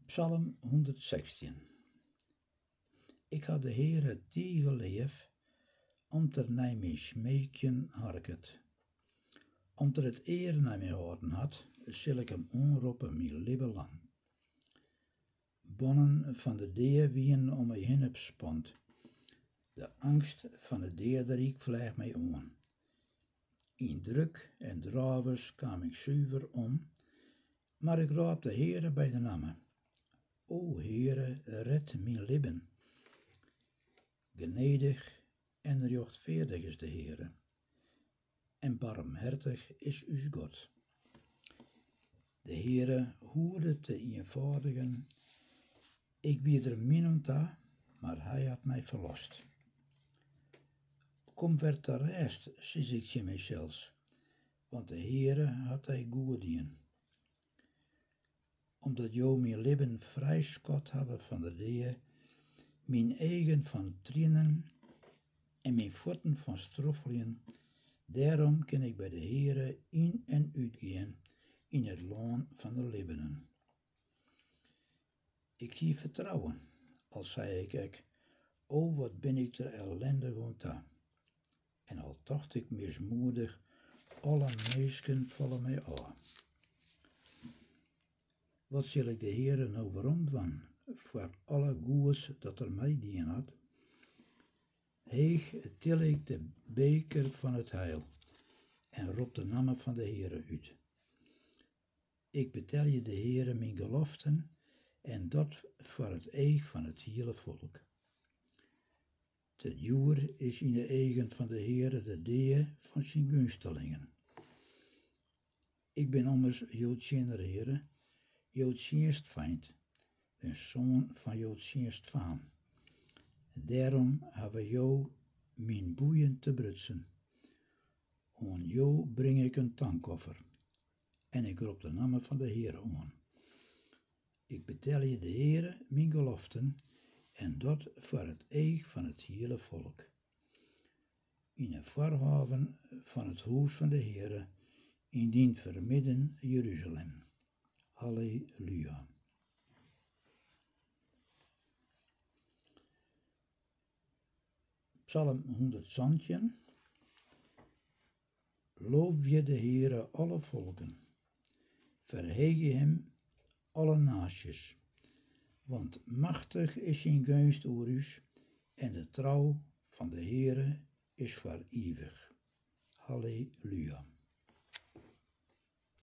Psalm 116. Ik had de Heere tegen lief, om ter naar mij smeekjen harket. Om ter het eer naar mij houden had, zal ik hem onroepen mijn leven lang. Bonnen van de deer wien om mij heen spant. De angst van de deerderik vleegt mij aan. In druk en dravers kwam ik zuiver om, maar ik roep de Heere bij de namen. O Heere, red mijn leven. Gnedig en rechtvaardig is de Heere, en barmhartig is uw God. De Heere hoede te eenvoudigen, ik wie er minend aan, maar hij had mij verlost. Kom weer te rest, zie ik je mijzelf, want de Heere had hij goed dien. Omdat jou mijn leven vrij schot hebben van de deer, mijn eigen van tranen en mijn voeten van stroffelien, daarom kan ik bij de Heere in en uitgaan in het loon van de levenden. Ik zie vertrouwen, als zei ik, o wat ben ik er ellendig aan. En al tocht ik mismoedig, alle mensen vallen mij aan. Wat zal ik de Heere nou waarom doen, voor alle goeds dat er mij dien had? Heeg til ik de beker van het heil, en roep de namen van de Heere uit. Ik betel je de Heere mijn geloften, en dat voor het eeg van het hele volk. Het joer is in de eigen van de Heere de deer van zijn gunstelingen. Ik ben ommers jouw Heere, jouw feind, een zoon van jouw vaan. Daarom hebben jou mijn boeien te brutsen. Aan jou breng ik een dankoffer, en ik roep de namen van de Heere aan. Ik betel je de Heere mijn geloften, en dat voor het eeg van het hele volk. In het voorhaven van het huis van de Heere, in dien vermidden Jeruzalem. Halleluja. Psalm 116. Loof je de Heere alle volken, verheeg je hem alle naties, want machtig is zijn gunst oor us, en de trouw van de Heere is voor eeuwig. Halleluja.